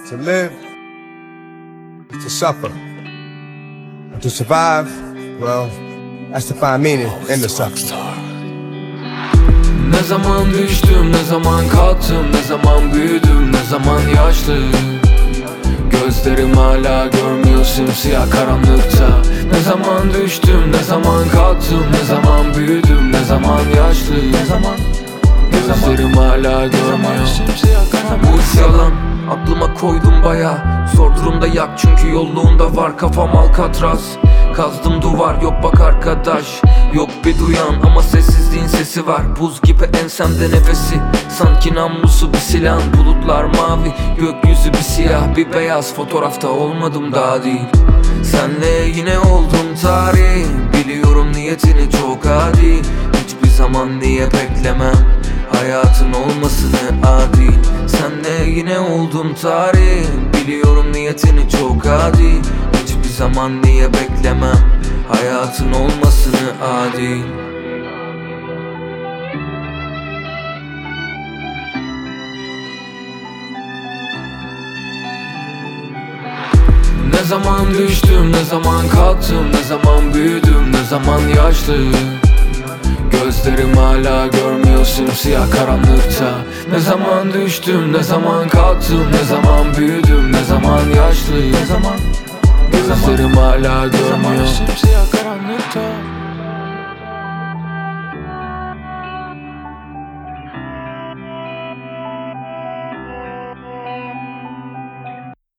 To live is to suffer. And to survive, well, that's to find meaning in the suffering. Ne zaman düştüm, ne zaman kalktım, ne zaman büyüdüm, ne zaman yaşlı. Gözlerim hala görmüyor simsiyah karanlıkta. Ne zaman düştüm, ne zaman kalktım, ne zaman büyüdüm, ne zaman yaşlı. Gözlerim hala görmüyor simsiyah karanlıkta. Bu iş yalan, aklıma koydum baya. Zor durumda yak çünkü yolluğunda var. Kafam Alcatraz, kazdım duvar. Yok bak arkadaş, yok bir duyan ama sessizliğin sesi var. Buz gibi ensemde nefesi, sanki namlusu bir silah. Bulutlar mavi, gökyüzü bir siyah, bir beyaz. Fotoğrafta olmadım daha değil. Senle yine oldum tarih. Biliyorum niyetini çok adi. Hiçbir zaman niye beklemem hayatın olmasını adil. Senle yine oldum tarih. Biliyorum niyetini çok adi. Hiçbir zaman niye beklemem hayatın olmasını adil. Ne zaman düştüm, ne zaman kalktım, ne zaman büyüdüm, ne zaman yaşlı. Gözlerim hala görmüyor simsiyah karanlıkta. Ne zaman düştüm, ne zaman kalktım, ne zaman büyüdüm, ne zaman yaşlı. Gözlerim hala görmüyor simsiyah karanlıkta.